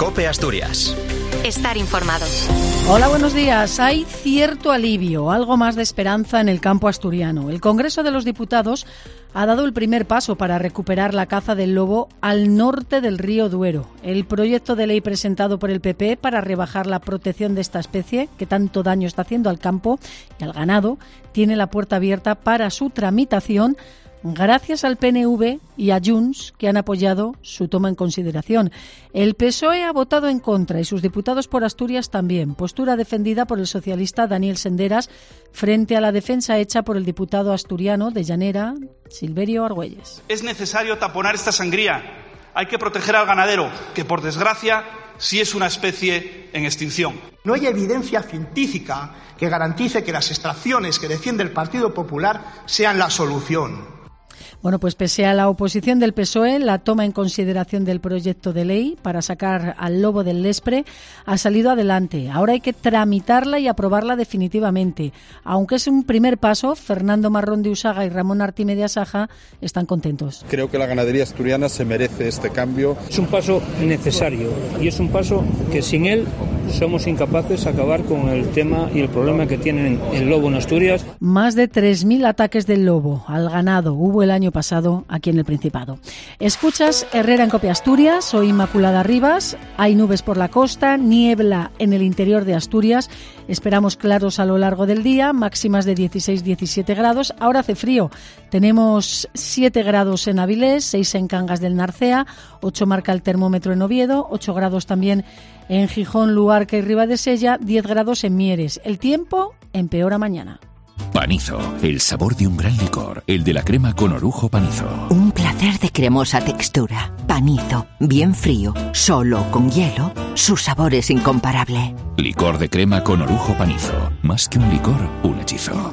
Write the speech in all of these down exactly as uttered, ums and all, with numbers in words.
COPE Asturias. Estar informado. Hola, buenos días. Hay cierto alivio, algo más de esperanza en el campo asturiano. El Congreso de los Diputados ha dado el primer paso para recuperar la caza del lobo al norte del río Duero. El proyecto de ley presentado por el P P para rebajar la protección de esta especie, que tanto daño está haciendo al campo y al ganado, tiene la puerta abierta para su tramitación, gracias al P N V y a Junts, que han apoyado su toma en consideración. El P S O E ha votado en contra y sus diputados por Asturias también. Postura defendida por el socialista Daniel Senderas frente a la defensa hecha por el diputado asturiano de Llanera, Silverio Argüelles. Es necesario taponar esta sangría. Hay que proteger al ganadero, que por desgracia sí es una especie en extinción. No hay evidencia científica que garantice que las extracciones que defiende el Partido Popular sean la solución. Bueno, pues pese a la oposición del P S O E, la toma en consideración del proyecto de ley para sacar al lobo del Lespre ha salido adelante. Ahora hay que tramitarla y aprobarla definitivamente. Aunque es un primer paso, Fernando Marrón de Usaga y Ramón Artime Asaja están contentos. Creo que la ganadería asturiana se merece este cambio. Es un paso necesario y es un paso que sin él somos incapaces de acabar con el tema y el problema que tienen el lobo en Asturias. Más de tres mil ataques del lobo al ganado hubo el año pasado aquí en el Principado. Escuchas Herrera en COPE Asturias, soy Inmaculada Rivas. Hay nubes por la costa, niebla en el interior de Asturias. Esperamos claros a lo largo del día, máximas de dieciséis a diecisiete grados. Ahora hace frío. Tenemos siete grados en Avilés, seis en Cangas del Narcea, ocho marca el termómetro en Oviedo, ocho grados también en Gijón, Luarca y Ribadesella, diez grados en Mieres. El tiempo empeora mañana. Panizo, el sabor de un gran licor, el de la crema con orujo Panizo. Un placer de cremosa textura. Panizo, bien frío, solo con hielo, su sabor es incomparable. Licor de crema con orujo Panizo, más que un licor, un hechizo.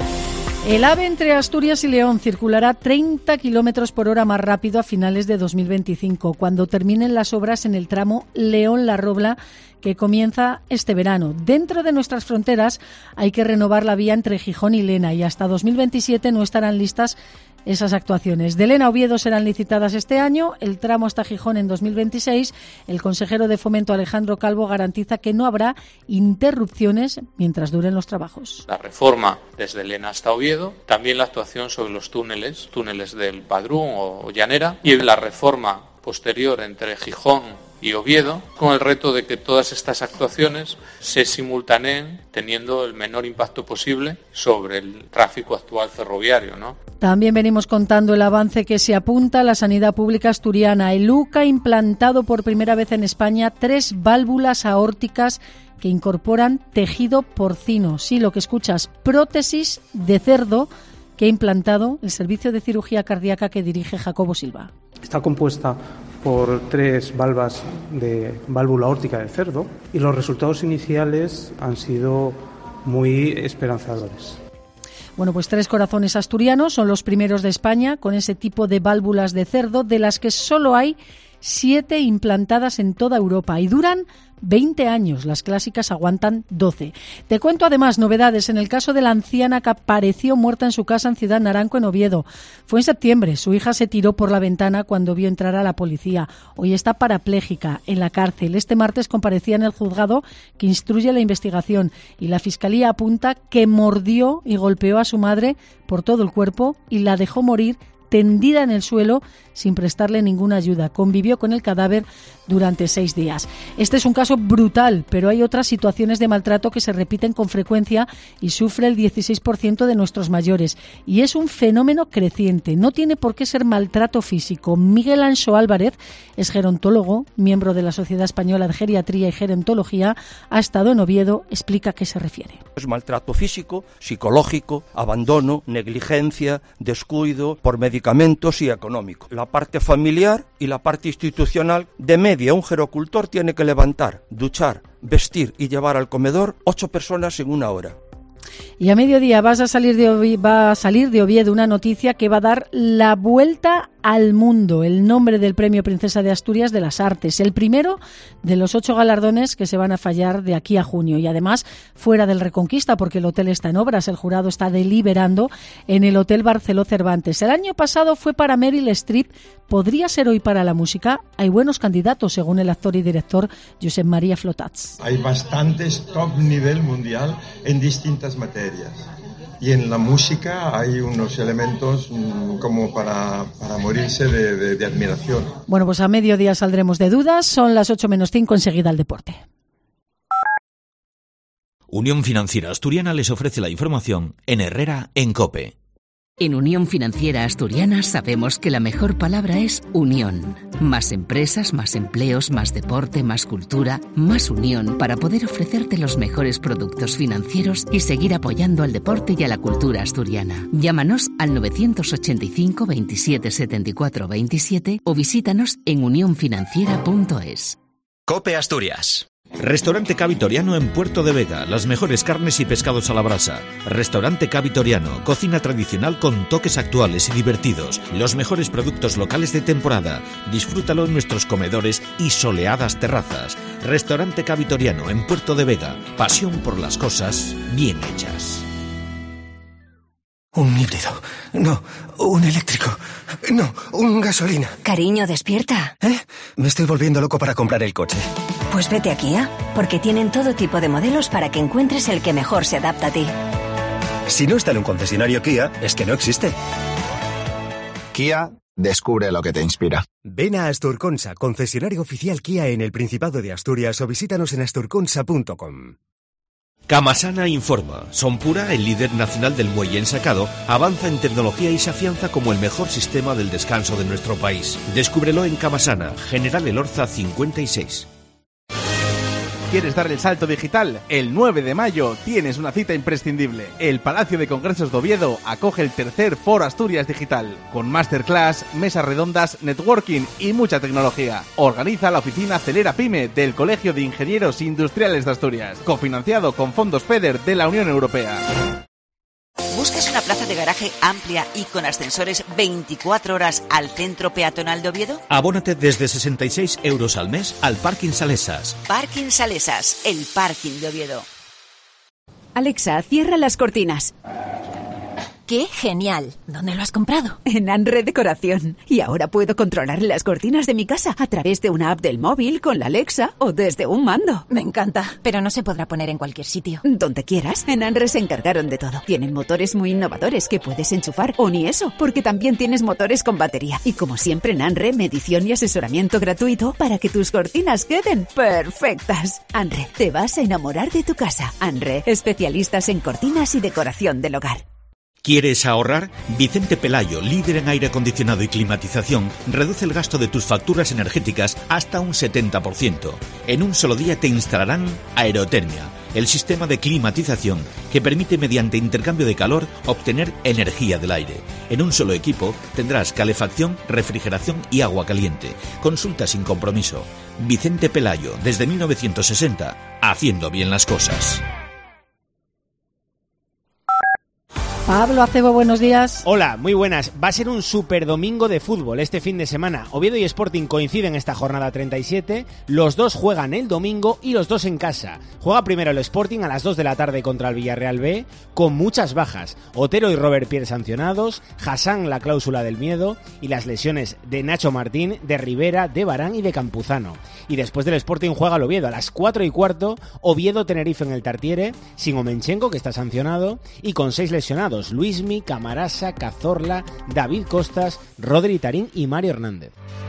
El AVE entre Asturias y León circulará treinta kilómetros por hora más rápido a finales de dos mil veinticinco, cuando terminen las obras en el tramo León-La Robla, que comienza este verano. Dentro de nuestras fronteras hay que renovar la vía entre Gijón y Lena y hasta dos mil veintisiete no estarán listas esas actuaciones. De Lena a Oviedo serán licitadas este año, el tramo hasta Gijón en dos mil veintiséis. El consejero de Fomento Alejandro Calvo garantiza que no habrá interrupciones mientras duren los trabajos. La reforma desde Lena hasta Oviedo, también la actuación sobre los túneles, túneles del Padrún o Llanera, y la reforma posterior entre Gijón y Oviedo, con el reto de que todas estas actuaciones se simultaneen teniendo el menor impacto posible sobre el tráfico actual ferroviario, ¿no? También venimos contando el avance que se apunta a la sanidad pública asturiana. El U C A ha implantado por primera vez en España tres válvulas aórticas que incorporan tejido porcino. Sí, lo que escuchas, prótesis de cerdo que ha implantado el servicio de cirugía cardíaca que dirige Jacobo Silva. Está compuesta por tres valvas de válvula aórtica del cerdo y los resultados iniciales han sido muy esperanzadores. Bueno, pues tres corazones asturianos son los primeros de España con ese tipo de válvulas de cerdo, de las que solo hay siete implantadas en toda Europa y duran veinte años. Las clásicas aguantan doce. Te cuento además novedades en el caso de la anciana que apareció muerta en su casa en Ciudad Naranco, en Oviedo. Fue en septiembre. Su hija se tiró por la ventana cuando vio entrar a la policía. Hoy está parapléjica en la cárcel. Este martes comparecía en el juzgado que instruye la investigación y la fiscalía apunta que mordió y golpeó a su madre por todo el cuerpo y la dejó morir tendida en el suelo sin prestarle ninguna ayuda. Convivió con el cadáver durante seis días. Este es un caso brutal, pero hay otras situaciones de maltrato que se repiten con frecuencia y sufre el dieciséis por ciento de nuestros mayores. Y es un fenómeno creciente. No tiene por qué ser maltrato físico. Miguel Anxo Álvarez es gerontólogo, miembro de la Sociedad Española de Geriatría y Gerontología. Ha estado en Oviedo, explica a qué se refiere. Es maltrato físico, psicológico, abandono, negligencia, descuido por medicamentos y económico. La parte familiar y la parte institucional, de media un gerocultor tiene que levantar, duchar, vestir y llevar al comedor ocho personas en una hora. Y a mediodía vas a salir de Oviedo, va a salir de Oviedo una noticia que va a dar la vuelta al mundo, el nombre del Premio Princesa de Asturias de las Artes, el primero de los ocho galardones que se van a fallar de aquí a junio, y además fuera del Reconquista, porque el hotel está en obras. El jurado está deliberando en el Hotel Barceló Cervantes. El año pasado fue para Meryl Streep, podría ser hoy para la música. Hay buenos candidatos, según el actor y director Josep María Flotats. Hay bastantes top nivel mundial en distintas materias. Y en la música hay unos elementos mmm, como para, para morirse de, de, de admiración. Bueno, pues a mediodía saldremos de dudas. Son las ocho menos cinco, enseguida el deporte. Unión Financiera Asturiana les ofrece la información en Herrera en COPE. En Unión Financiera Asturiana sabemos que la mejor palabra es unión. Más empresas, más empleos, más deporte, más cultura, más unión para poder ofrecerte los mejores productos financieros y seguir apoyando al deporte y a la cultura asturiana. Llámanos al novecientos ochenta y cinco veintisiete setenta y cuatro veintisiete o visítanos en unión financiera punto es. COPE Asturias. Restaurante Ca Vitoriano en Puerto de Vega, las mejores carnes y pescados a la brasa. Restaurante Ca Vitoriano, cocina tradicional con toques actuales y divertidos. Los mejores productos locales de temporada. Disfrútalo en nuestros comedores y soleadas terrazas. Restaurante Ca Vitoriano en Puerto de Vega, pasión por las cosas bien hechas. Un híbrido. No, un eléctrico. No, un gasolina. Cariño, despierta. ¿Eh? Me estoy volviendo loco para comprar el coche. Pues vete a Kia, porque tienen todo tipo de modelos para que encuentres el que mejor se adapta a ti. Si no está en un concesionario Kia, es que no existe. Kia, descubre lo que te inspira. Ven a Asturconsa, concesionario oficial Kia en el Principado de Asturias, o visítanos en asturconsa punto com. Camasana informa. Sonpura, el líder nacional del muelle ensacado, avanza en tecnología y se afianza como el mejor sistema del descanso de nuestro país. Descúbrelo en Camasana, General Elorza cincuenta y seis. ¿Quieres dar el salto digital? El nueve de mayo tienes una cita imprescindible. El Palacio de Congresos de Oviedo acoge el tercer Foro Asturias Digital, con masterclass, mesas redondas, networking y mucha tecnología. Organiza la oficina Celera Pyme del Colegio de Ingenieros Industriales de Asturias, cofinanciado con fondos FEDER de la Unión Europea. ¿Buscas una plaza de garaje amplia y con ascensores veinticuatro horas al centro peatonal de Oviedo? Abónate desde sesenta y seis euros al mes al Parking Salesas. Parking Salesas, el parking de Oviedo. Alexa, cierra las cortinas. ¡Qué genial! ¿Dónde lo has comprado? En Anre Decoración. Y ahora puedo controlar las cortinas de mi casa a través de una app del móvil, con la Alexa o desde un mando. Me encanta, pero no se podrá poner en cualquier sitio. Donde quieras. En Anre se encargaron de todo. Tienen motores muy innovadores que puedes enchufar, o ni eso, porque también tienes motores con batería. Y como siempre en Anre, medición y asesoramiento gratuito para que tus cortinas queden perfectas. Anre, te vas a enamorar de tu casa. Anre, especialistas en cortinas y decoración del hogar. ¿Quieres ahorrar? Vicente Pelayo, líder en aire acondicionado y climatización, reduce el gasto de tus facturas energéticas hasta un setenta por ciento. En un solo día te instalarán Aerotermia, el sistema de climatización que permite, mediante intercambio de calor, obtener energía del aire. En un solo equipo tendrás calefacción, refrigeración y agua caliente. Consulta sin compromiso. Vicente Pelayo, desde mil novecientos sesenta, haciendo bien las cosas. Pablo Acebo, buenos días. Hola, muy buenas. Va a ser un super domingo de fútbol este fin de semana. Oviedo y Sporting coinciden esta jornada treinta y siete. Los dos juegan el domingo y los dos en casa. Juega primero el Sporting a las dos de la tarde contra el Villarreal B, con muchas bajas. Otero y Robert Pierre sancionados, Hassan la cláusula del miedo y las lesiones de Nacho Martín, de Rivera, de Barán y de Campuzano. Y después del Sporting juega el Oviedo a las cuatro y cuarto, Oviedo-Tenerife en el Tartiere, sin Omenchenko, que está sancionado, y con seis lesionados: Luismi, Camarasa, Cazorla, David Costas, Rodri Tarín y Mario Hernández.